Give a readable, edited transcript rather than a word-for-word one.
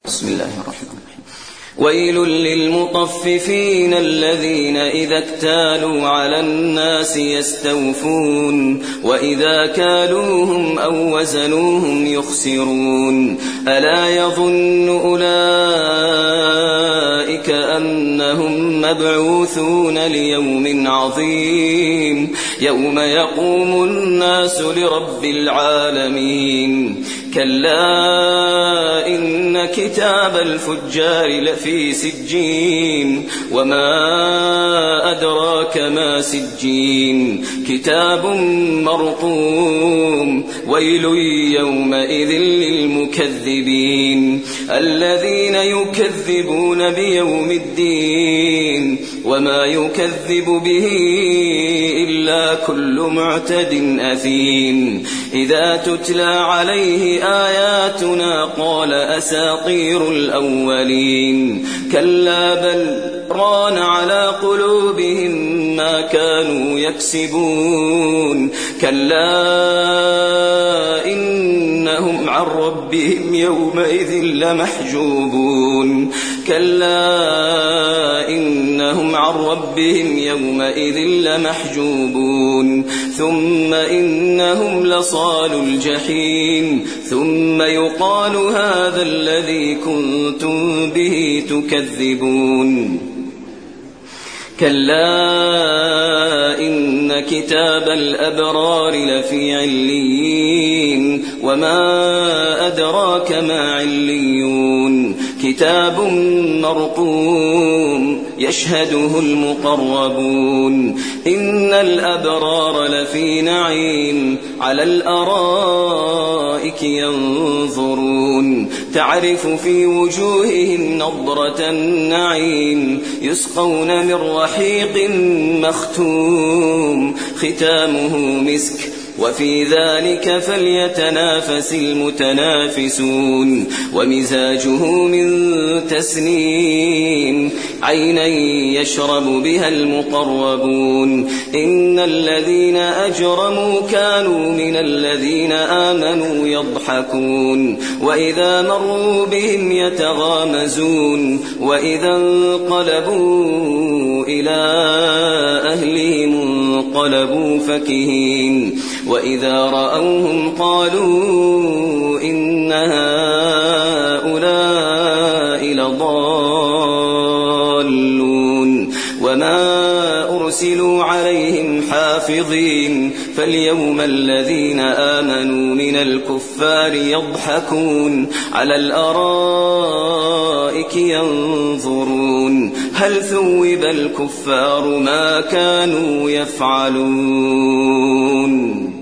بسم الله الرحمن الرحيم. ويل للمطففين الذين إذا اكتالوا على الناس يستوفون وإذا كالوهم أو وزنوهم يخسرون ألا يظن أولئك أنهم مبعوثون ليوم عظيم يوم يقوم الناس لرب العالمين كلا إن كتاب الفجار لفي سجين وما أدراك ما سجين كتاب مرقوم ويل يومئذ للمكذبين الذين يكذبون بيوم الدين وما يكذب به إلا كل معتد أثيم إذا تتلى عليه آياتنا قال أساطير الأولين كلا بل ران على قلوبهم ما كانوا يكسبون كلا إنهم عن ربهم يومئذ لمحجوبون كلا إنهم عن ربهم يومئذ لمحجوبون ثم إنهم لصال الجحيم ثم يقال هذا الذي كنتم به تكذبون كلا إن كتاب الأبرار لفي عليين وما أدراك ما عليون كتاب مرقوم يشهده المقربون إن الأبرار لفي نعيم على الأرائك ينظرون تعرف في وجوههم نضرة النعيم يسقون من رحيق مختوم ختامه مسك وفي ذلك فليتنافس المتنافسون ومزاجه من تسنيم عينا يشرب بها المقربون إن الذين أجرموا كانوا من الذين آمنوا يضحكون وإذا مروا بهم يتغامزون وإذا انقلبوا إلى أهلهم انقلبوا فكهين وإذا رأوهم قالوا إن هؤلاء لضالون وما أرسلوا عليهم حافظين فاليوم الذين آمنوا من الكفار يضحكون على الأرائك ينظرون هل ثوب الكفار ما كانوا يفعلون